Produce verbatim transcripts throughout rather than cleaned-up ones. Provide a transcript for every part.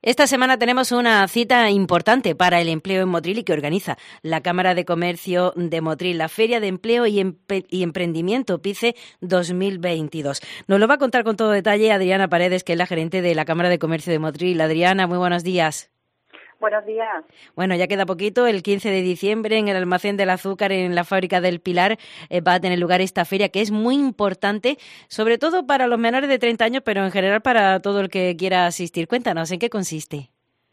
Esta semana tenemos una cita importante para el empleo en Motril y que organiza la Cámara de Comercio de Motril, la Feria de Empleo y, Empe- y Emprendimiento PICE dos mil veintidós. Nos lo va a contar con todo detalle Adriana Paredes, que es la gerente de la Cámara de Comercio de Motril. Adriana, muy buenos días. Buenos días. Bueno, ya queda poquito, el quince de diciembre en el Almacén del Azúcar, en la fábrica del Pilar, eh, va a tener lugar esta feria que es muy importante, sobre todo para los menores de treinta años, pero en general para todo el que quiera asistir. Cuéntanos, ¿en qué consiste?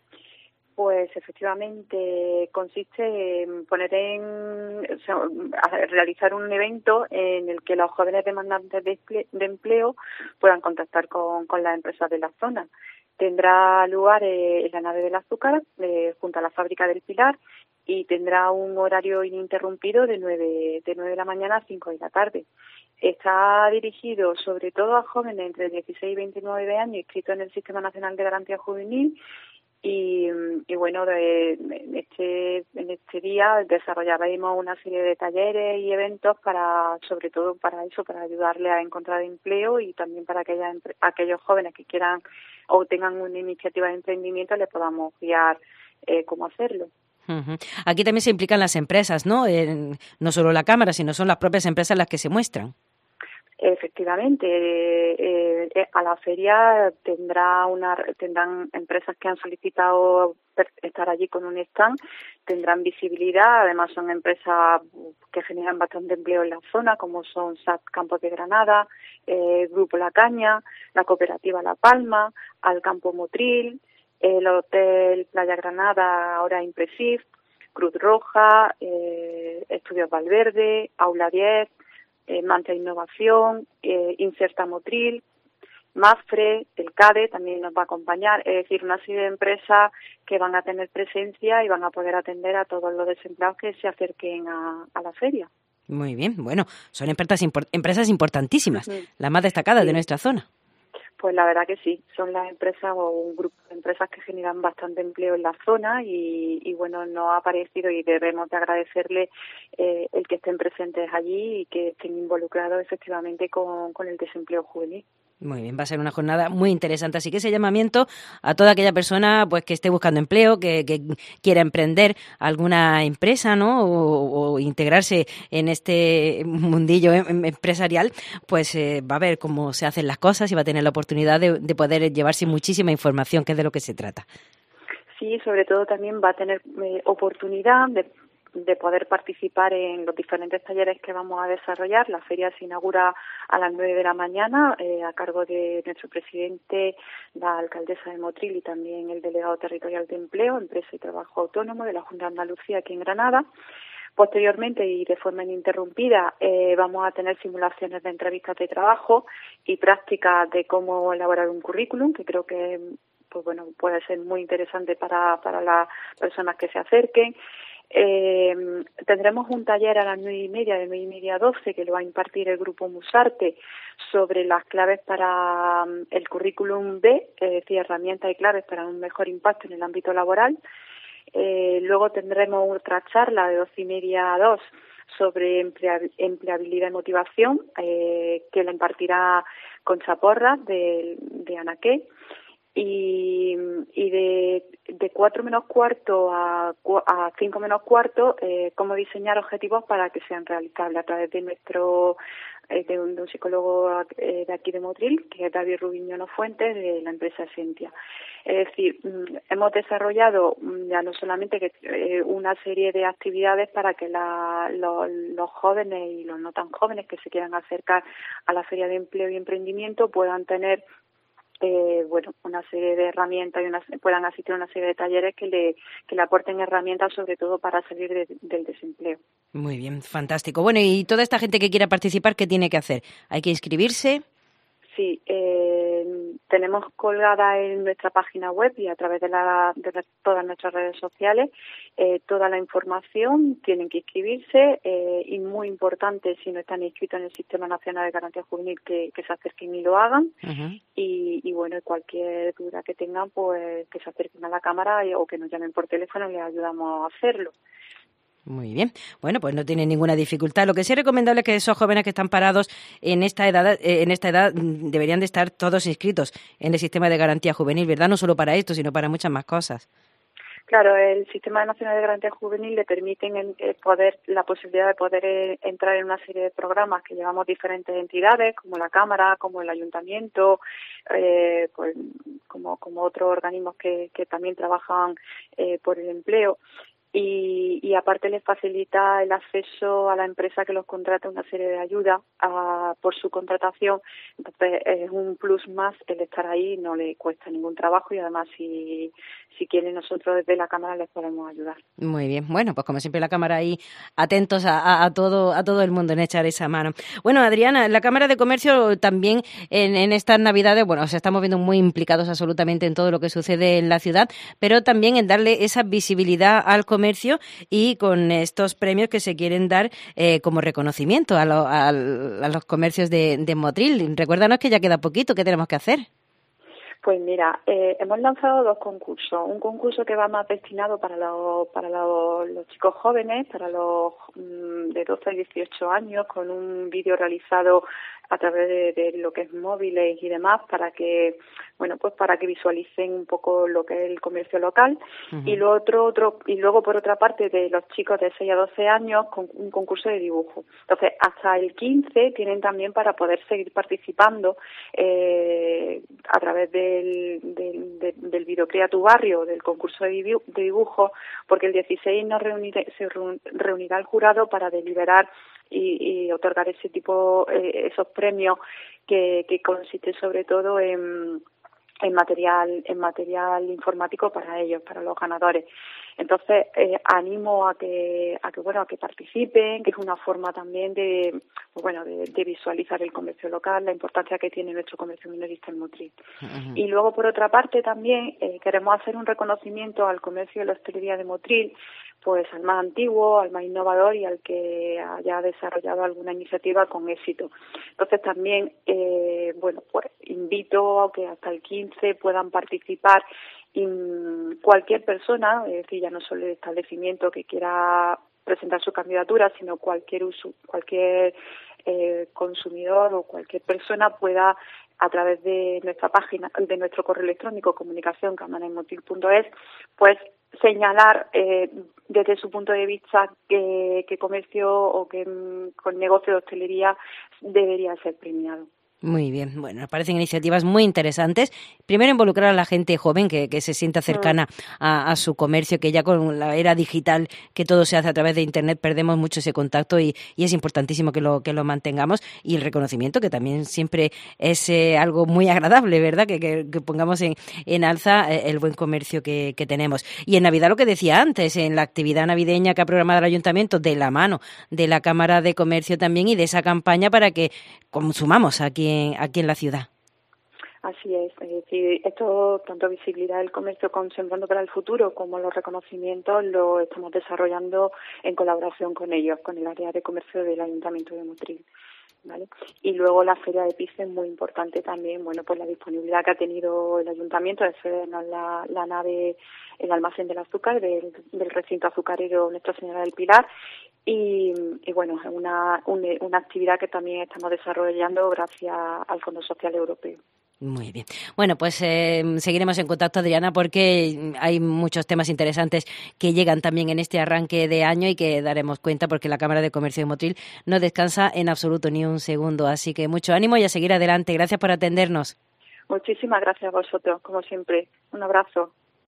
Pues efectivamente consiste en poner en, o sea, a realizar un evento en el que los jóvenes demandantes de, emple- de empleo puedan contactar con, con las empresas de la zona. Tendrá lugar eh, en la nave del azúcar, eh, junto a la fábrica del Pilar, y tendrá un horario ininterrumpido de nueve de nueve de la mañana a cinco de la tarde. Está dirigido sobre todo a jóvenes entre dieciséis y veintinueve años inscritos en el Sistema Nacional de Garantía Juvenil. Y, y bueno, de, en este en este día desarrollaremos una serie de talleres y eventos para, sobre todo para eso, para ayudarle a encontrar empleo y también para aquellas, aquellos jóvenes que quieran o tengan una iniciativa de emprendimiento les podamos guiar eh, cómo hacerlo. Uh-huh. Aquí también se implican las empresas, ¿no? En, no solo la Cámara, sino son las propias empresas las que se muestran. Efectivamente, eh, eh, a la feria tendrá una, tendrán empresas que han solicitado estar allí con un stand, tendrán visibilidad, además son empresas que generan bastante empleo en la zona, como son S A T Campos de Granada, eh, Grupo La Caña, la Cooperativa La Palma, Alcampo Motril, el Hotel Playa Granada, ahora Impresif, Cruz Roja, eh, Estudios Valverde, Aula diez, Eh, Manta Innovación, eh, Inserta Motril, Mafre, el CADE también nos va a acompañar, es decir, una serie de empresas que van a tener presencia y van a poder atender a todos los desempleados que se acerquen a, a la feria. Muy bien, bueno, son empresas, import- empresas importantísimas, Uh-huh. las más destacadas Sí. de nuestra zona. Pues la verdad que sí, son las empresas o un grupo de empresas que generan bastante empleo en la zona y, y bueno, nos ha parecido y debemos de agradecerle eh, el que estén presentes allí y que estén involucrados efectivamente con, con el desempleo juvenil. Muy bien, va a ser una jornada muy interesante, así que ese llamamiento a toda aquella persona pues que esté buscando empleo, que, que quiera emprender alguna empresa, ¿no? O, o integrarse en este mundillo em, empresarial, pues eh, va a ver cómo se hacen las cosas y va a tener la oportunidad de, de poder llevarse muchísima información, que es de lo que se trata. Sí, sobre todo también va a tener eh, oportunidad de de poder participar en los diferentes talleres que vamos a desarrollar. La feria se inaugura a las nueve de la mañana eh, a cargo de nuestro presidente, la alcaldesa de Motril y también el delegado territorial de Empleo, Empresa y Trabajo Autónomo de la Junta de Andalucía aquí en Granada. Posteriormente y de forma ininterrumpida eh, vamos a tener simulaciones de entrevistas de trabajo y prácticas de cómo elaborar un currículum, que creo que pues bueno puede ser muy interesante para, para las personas que se acerquen. Eh, tendremos un taller a las nueve y media, de nueve y media a doce, que lo va a impartir el grupo Musarte sobre las claves para um, el currículum B, es decir, herramientas y claves para un mejor impacto en el ámbito laboral. Eh, luego tendremos otra charla de doce y media a dos sobre emplea- empleabilidad y motivación, eh, que la impartirá Concha Porras de, de Anaqué. Y, y de, de cuatro menos cuarto a, a cinco menos cuarto, eh, cómo diseñar objetivos para que sean realizables a través de nuestro eh, de, un, de un psicólogo eh, de aquí de Motril, que es David Rubiñono Fuentes, de la empresa Esentia. Es decir, hemos desarrollado ya no solamente que eh, una serie de actividades para que la, los, los jóvenes y los no tan jóvenes que se quieran acercar a la Feria de Empleo y Emprendimiento puedan tener Eh, bueno, una serie de herramientas y una, puedan asistir a una serie de talleres que le, que le aporten herramientas sobre todo para salir de, del desempleo. Muy bien, fantástico. Bueno, y toda esta gente que quiera participar, ¿qué tiene que hacer? ¿Hay que inscribirse? Sí, eh, tenemos colgada en nuestra página web y a través de, la, de la, todas nuestras redes sociales eh, toda la información. Tienen que inscribirse eh, y muy importante, si no están inscritos en el Sistema Nacional de Garantía Juvenil, que, que se acerquen y lo hagan. Uh-huh. y, y bueno, cualquier duda que tengan, pues que se acerquen a la cámara o que nos llamen por teléfono y les ayudamos a hacerlo. Muy bien. Bueno, pues no tienen ninguna dificultad. Lo que sí es recomendable es que esos jóvenes que están parados en esta edad, eh, en esta edad mm, deberían de estar todos inscritos en el sistema de garantía juvenil, ¿verdad? No solo para esto, sino para muchas más cosas. Claro, el Sistema Nacional de Garantía Juvenil le permiten en, eh, poder la posibilidad de poder eh, entrar en una serie de programas que llevamos diferentes entidades, como la Cámara, como el Ayuntamiento, eh, pues, como, como otros organismos que, que también trabajan eh, por el empleo. Y, y aparte les facilita el acceso a la empresa que los contrata una serie de ayudas a, por su contratación. Entonces es un plus más el estar ahí, no le cuesta ningún trabajo y además si, si quieren nosotros desde la Cámara les podemos ayudar. Muy bien, bueno, pues como siempre la Cámara ahí atentos a, a, a todo a todo el mundo en echar esa mano. Bueno, Adriana, la Cámara de Comercio también en, en estas Navidades, bueno, os estamos viendo muy implicados absolutamente en todo lo que sucede en la ciudad, pero también en darle esa visibilidad al comercio y con estos premios que se quieren dar eh, como reconocimiento a, lo, a, a los comercios de, de Motril. Recuérdanos que ya queda poquito, ¿qué tenemos que hacer? Pues mira, eh, hemos lanzado dos concursos. Un concurso que va más destinado para los para los, los chicos jóvenes, para los mm, de doce a dieciocho años, con un vídeo realizado a través de, de lo que es móviles y demás, para que, bueno, pues para que visualicen un poco lo que es el comercio local. Uh-huh. Y lo otro, otro, y luego por otra parte de los chicos de seis a doce años, con un concurso de dibujo. Entonces, hasta el quince tienen también para poder seguir participando eh, a través del, del, del, del Videocrea tu Barrio, del concurso de dibujo, de dibujo, porque el dieciséis nos reunirá, se reunirá el jurado para deliberar Y, y otorgar ese tipo, eh, esos premios que, que consisten sobre todo en, en material, en material informático para ellos, para los ganadores. Entonces, eh, animo a que, a que, bueno, a que participen, que es una forma también de, pues bueno, de, de visualizar el comercio local, la importancia que tiene nuestro comercio minorista en Motril. Uh-huh. Y luego, por otra parte, también eh, queremos hacer un reconocimiento al comercio de la hostelería de Motril, pues al más antiguo, al más innovador y al que haya desarrollado alguna iniciativa con éxito. Entonces también, eh, bueno, pues invito a que hasta el quince puedan participar y cualquier persona, es decir, ya no solo el establecimiento que quiera presentar su candidatura, sino cualquier uso, cualquier eh, consumidor o cualquier persona pueda, a través de nuestra página, de nuestro correo electrónico comunicación cámara en motril punto es, pues señalar eh, desde su punto de vista qué que comercio o qué con negocio de hostelería debería ser premiado. Muy bien, bueno, nos parecen iniciativas muy interesantes. Primero, involucrar a la gente joven que, que se sienta cercana a, a su comercio, que ya con la era digital, que todo se hace a través de Internet, perdemos mucho ese contacto y, y es importantísimo que lo que lo mantengamos. Y el reconocimiento, que también siempre es eh, algo muy agradable, ¿verdad? Que, que, que pongamos en, en alza eh, el buen comercio que, que tenemos. Y en Navidad, lo que decía antes, en la actividad navideña que ha programado el Ayuntamiento, de la mano de la Cámara de Comercio también y de esa campaña para que consumamos aquí En, aquí en la ciudad. Así es, es decir, esto, tanto visibilidad del comercio con Sembrando para el Futuro como los reconocimientos, lo estamos desarrollando en colaboración con ellos, con el área de comercio del Ayuntamiento de Motril. ¿Vale? Y luego la feria de pizza es muy importante también, bueno, pues la disponibilidad que ha tenido el ayuntamiento de cedernos la, la nave, el almacén del azúcar del, del recinto azucarero Nuestra Señora del Pilar y, y bueno, es una, una, una actividad que también estamos desarrollando gracias al Fondo Social Europeo. Muy bien. Bueno, pues eh, seguiremos en contacto, Adriana, porque hay muchos temas interesantes que llegan también en este arranque de año y que daremos cuenta porque la Cámara de Comercio de Motril no descansa en absoluto ni un segundo. Así que mucho ánimo y a seguir adelante. Gracias por atendernos. Muchísimas gracias a vosotros, como siempre. Un abrazo.